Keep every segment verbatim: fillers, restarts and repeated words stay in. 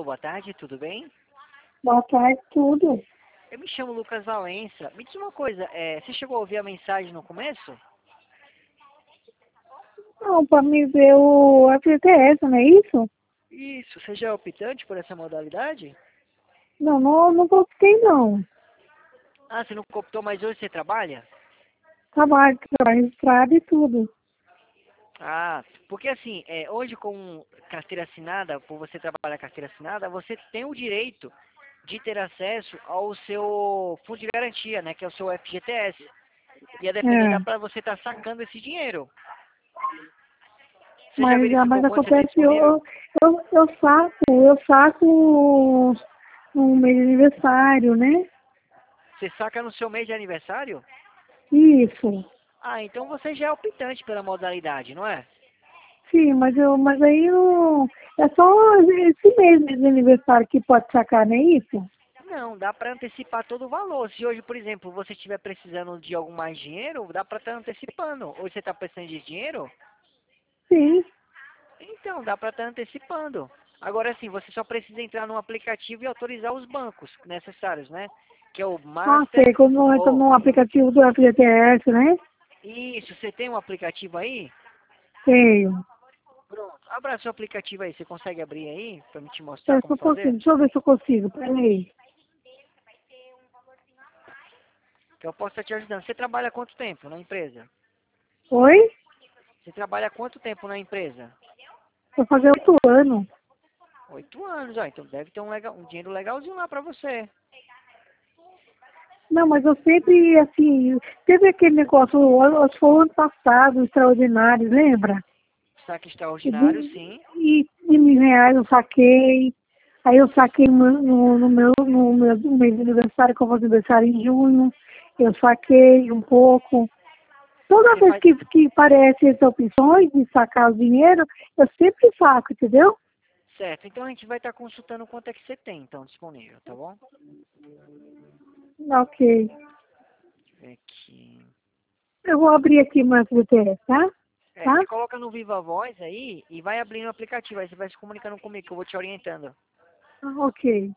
boa tarde, tudo bem? Boa tarde, tudo. Eu me chamo Lucas Valença. Me diz uma coisa, é, você chegou a ouvir a mensagem no começo? Não, para me ver o F G T S, não é isso? Isso, você já é optante por essa modalidade? Não, não, não voltei não. Ah, você não optou, mas hoje você trabalha? Trabalho, trabalho registrado e tudo. Ah, porque assim, é, hoje com carteira assinada, por você trabalhar carteira assinada, você tem o direito de ter acesso ao seu fundo de garantia, né, que é o seu F G T S. E a depender dá É, para você estar sacando esse dinheiro. Você já mas, ah, verificou mas quanto você tem acontece que disponível? eu, eu, eu saco, eu saco no mês de aniversário, né? Você saca no seu mês de aniversário? Isso. Ah, então você já é optante pela modalidade, não é? Sim, mas eu, mas aí não. É só esse mês de aniversário que pode sacar, não é isso? Não, dá para antecipar todo o valor. Se hoje, por exemplo, você estiver precisando de algum mais dinheiro, dá para estar antecipando. Hoje você está precisando de dinheiro? Sim. Então, dá para estar antecipando. Agora sim, você só precisa entrar no aplicativo e autorizar os bancos necessários, né? Que é o Ah, Master sei, quando entra ou... no aplicativo do F G T S, né? Isso, você tem um aplicativo aí? Tenho. Pronto, abra seu aplicativo aí. Você consegue abrir aí para me te mostrar É, se como eu consigo. fazer? Deixa eu ver se eu consigo. Peraí. Que eu posso estar te ajudando. Você trabalha há quanto tempo na empresa? Oi? Você trabalha há quanto tempo na empresa? Vou fazer oito anos. Oito anos, ó. Então deve ter um, legal, um dinheiro legalzinho lá para você. Não, mas eu sempre, assim, teve aquele negócio, acho que foi o ano passado, extraordinário, lembra? Saque E, extraordinário, de- sim. e, e mil reais eu saquei. Aí eu saquei no, no, no meu, no meu no mês de aniversário, que eu vou aniversário em junho. Eu saquei um pouco. Toda Você vez faz. que, que aparecem essas opções de sacar o dinheiro, eu sempre saco, entendeu? Certo, então a gente vai estar consultando quanto é que você tem, então, disponível, tá bom? Ok. Deixa eu ver aqui. Eu vou abrir aqui o meu F G T S, tá? É, Tá? você coloca no Viva Voz aí e vai abrindo o aplicativo. Aí você vai se comunicando comigo, que eu vou te orientando. Ah, ok.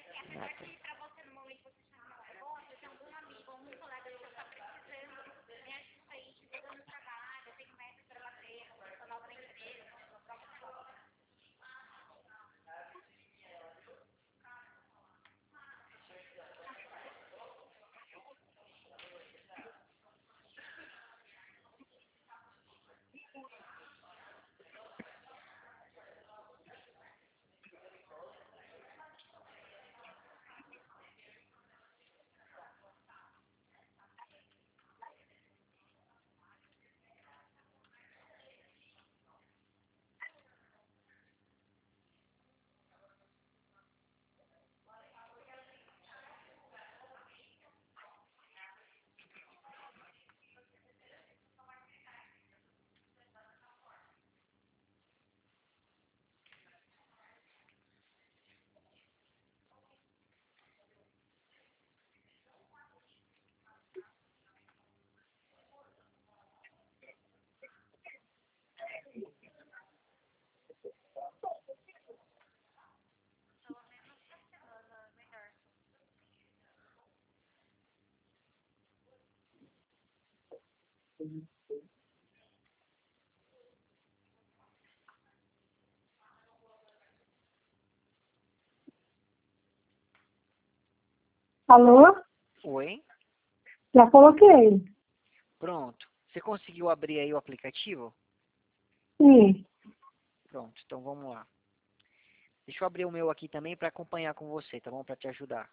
Alô? Oi? Já coloquei. Pronto. Você conseguiu abrir aí o aplicativo? Sim. Pronto, então vamos lá. Deixa eu abrir o meu aqui também para acompanhar com você, tá bom? Para te ajudar.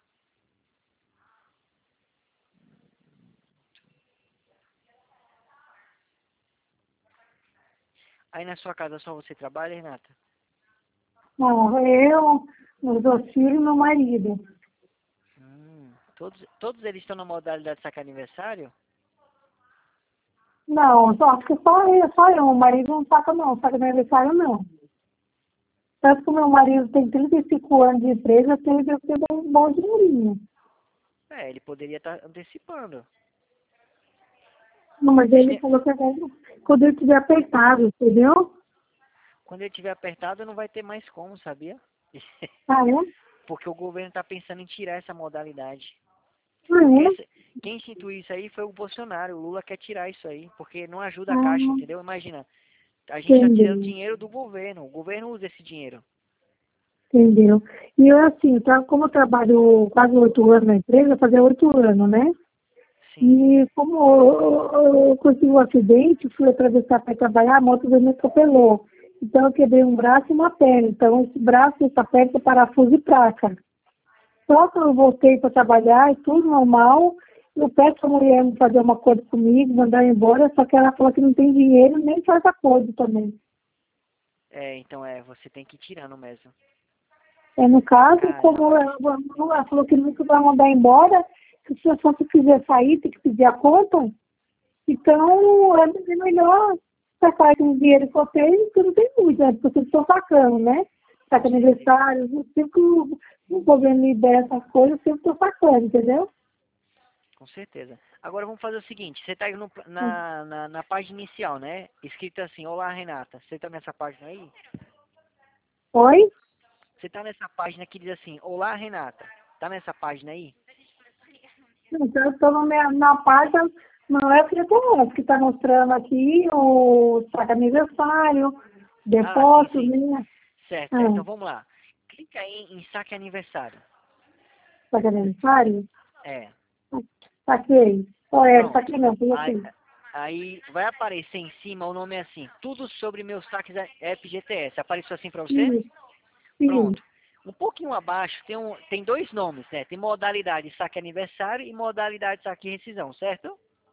Aí na sua casa só você trabalha, Renata? Não, eu, meus dois filhos e meu marido. Hum, todos, todos eles estão na modalidade de sacar aniversário? Não, só, acho que só eu, só eu. O marido não saca não, saca aniversário não. Tanto que o meu marido tem trinta e cinco anos de empresa, tem que ter um bom dinheirinho. É, ele poderia estar antecipando. Não, mas Vocês ele têm- falou que é quando quando ele estiver apertado, entendeu? Quando ele tiver apertado, não vai ter mais como, sabia? Ah, é? Porque o governo está pensando em tirar essa modalidade. Ah, Porque é? esse- quem instituiu isso aí foi o Bolsonaro. O Lula quer tirar isso aí, porque não ajuda a Caixa, Ah, entendeu? Imagina, a gente está tirando entendeu. dinheiro do governo. O governo usa esse dinheiro. Entendeu? E eu, assim, tá, como eu trabalho quase oito anos na empresa, fazer oito anos, né? Sim. E como eu, eu, eu consegui um acidente, fui atravessar para trabalhar, a moto me atropelou. Então eu quebrei um braço e uma perna. Então esse braço e essa perna é parafuso e placa. Só que eu voltei para trabalhar, e tudo normal. Eu peço a mulher me fazer uma coisa comigo, mandar embora, só que ela falou que não tem dinheiro, nem faz acordo também. É, então é, você tem que ir tirando mesmo. É, no caso, como Caramba. ela, ela falou que nunca vai mandar embora, que se eu só se quiser sair, tem que pedir a conta, então é melhor sacar com o dinheiro que eu tenho, porque não tem muito, né? Porque eu sempre estou sacando, né? Com Saca certeza. aniversário, sempre que o o governo libera essas coisas, eu sempre estou sacando, entendeu? Com certeza. Agora vamos fazer o seguinte, você está aí no- na, na, na página inicial, né? Escrito assim, olá Renata. Você está nessa página aí? Oi? Você está nessa página que diz assim, olá Renata. Tá nessa página aí? Então, eu estou na, minha- na página, não é o que está mostrando aqui o saca aniversário, Ah, sim, depósito, sim. né? Certo, certo. Ah, Então vamos lá. Clica aí em saque aniversário. saca aniversário? É. Saquei. Oh, é, Pronto. saquei não, foi Aí, assim. aí vai aparecer em cima o nome é assim, tudo sobre meus saques F G T S. Apareceu assim para você? Sim, sim. Pronto. Um pouquinho abaixo tem, um, tem dois nomes, né? Tem modalidade saque aniversário e modalidade saque rescisão, certo?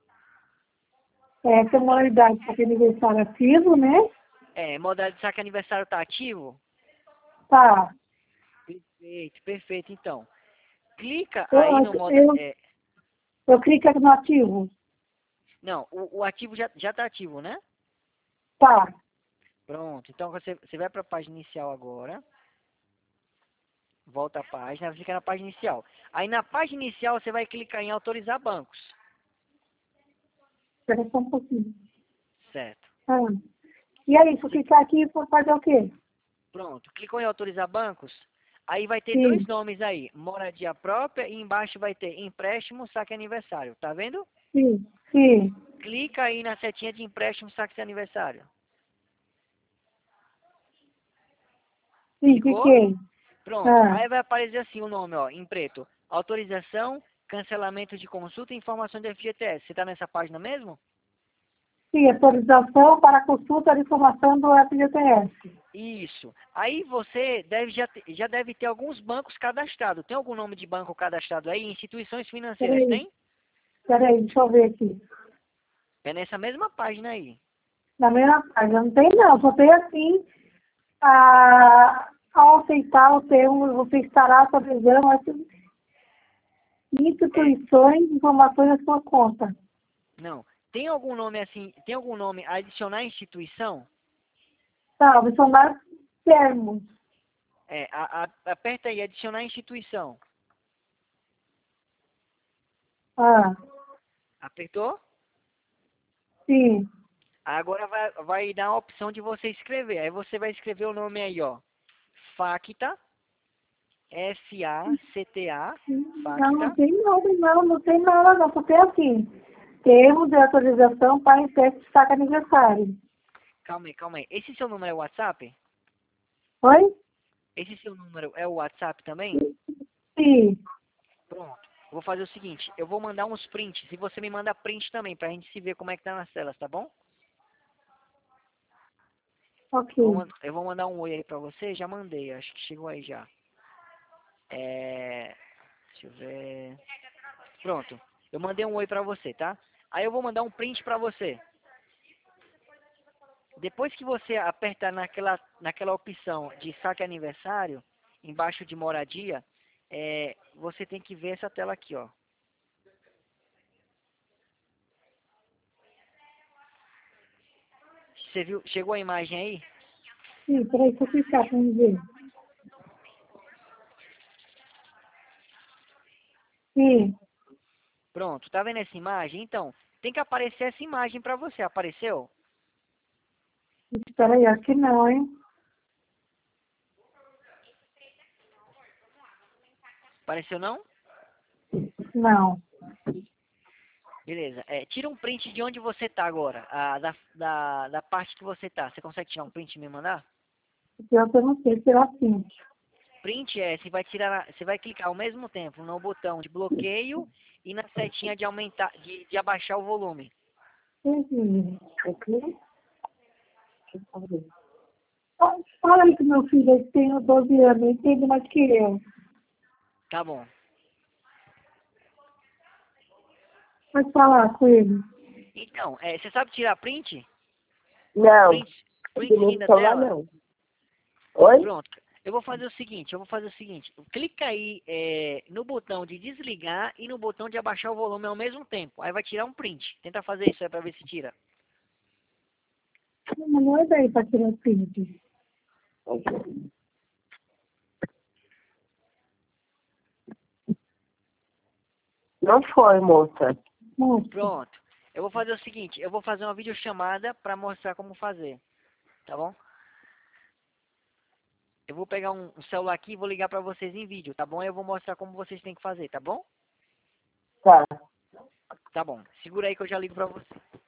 É, tem uma unidade saque aniversário ativo, né? É, modalidade saque aniversário está ativo? Tá. Perfeito, perfeito. Então, clica Eu, aí no moda, eu, é, eu clico aqui no ativo. não, o, o ativo já já está ativo, né? Tá. Pronto. Então você você vai para a página inicial agora. Volta a página, fica na página inicial. Aí na página inicial você vai clicar em autorizar bancos. Espera só um pouquinho. Certo. Ah. E aí, se eu clicar aqui, vou fazer o quê? Pronto. Clicou em autorizar bancos? Aí vai ter dois Sim, nomes aí. Moradia própria e embaixo vai ter empréstimo, saque aniversário. Tá vendo? sim, sim. Clica aí na setinha de empréstimo, saque aniversário. Sim, Clicou? cliquei. Pronto. Ah. Aí vai aparecer assim o nome, ó, em preto. Autorização, cancelamento de consulta e informação do F G T S. Você está nessa página mesmo? Sim, autorização para consulta de informação do F G T S. Isso. Aí você deve, já, te- já deve ter alguns bancos cadastrados. Tem algum nome de banco cadastrado aí? Instituições financeiras, Peraí, tem? peraí, deixa eu ver aqui. É nessa mesma página aí. Na mesma página, não tem não, só tem assim, a, ao aceitar o termo, você estará atualizando as É, instituições, informações da sua conta. não. Tem algum nome assim, tem algum nome adicionar instituição? Tá, são vários termos. É, a- a- aperta aí, adicionar instituição. Ah, Apertou? sim, Agora vai, vai dar a opção de você escrever. Aí você vai escrever o nome aí, ó. Facta, F A C T A, não, não Facta. tem nada, não, não tem nada, não, só tem assim, termo de autorização para empréstimo de saque aniversário. Calma aí, calma aí. Esse seu número é o WhatsApp? Oi? Esse seu número é o WhatsApp também? Sim, Pronto. Vou fazer o seguinte, eu vou mandar uns prints e você me manda print também pra gente se ver como é que tá nas telas, tá bom? ok. Eu vou, man- eu vou mandar um oi aí pra você, já mandei, acho que chegou aí já. É, deixa eu ver. Pronto. Eu mandei um oi pra você, tá? Aí eu vou mandar um print pra você. Depois que você apertar naquela, naquela opção de saque aniversário, embaixo de moradia, é, você tem que ver essa tela aqui, ó. Você viu? Chegou a imagem aí? Sim, peraí, deixa eu clicar para ver. Sim, Pronto, tá vendo essa imagem? Então, tem que aparecer essa imagem pra você. Apareceu? espera aí, acho que não, hein? Apareceu não? Não. Beleza. É, tira um print de onde você tá agora, a, da, da, da parte que você tá. Você consegue tirar um print e me mandar? Pior que eu não sei tirar assim. Print é, você vai tirar, você vai clicar ao mesmo tempo no botão de bloqueio e na setinha de aumentar, de, de abaixar o volume. Entendi. Aqui? Fala aí com meu filho, ele tem doze anos, ele entende mais que eu. Tá bom. Pode falar com ele. Então, é, você sabe tirar print? Não, Print, print no sim da celular tela? não. Oi? Pronto. Eu vou fazer o seguinte, eu vou fazer o seguinte. Clica aí é, no botão de desligar e no botão de abaixar o volume ao mesmo tempo. Aí vai tirar um print. Tenta fazer isso aí pra ver se tira. Não, não é daí para tirar o print. Não foi, moça. Mostra. Pronto. Eu vou fazer o seguinte, eu vou fazer uma videochamada pra mostrar como fazer. Tá bom? Eu vou pegar um, um celular aqui e vou ligar pra vocês em vídeo, tá bom? Eu vou mostrar como vocês têm que fazer, tá bom? Tá. Tá bom. Segura aí que eu já ligo pra você.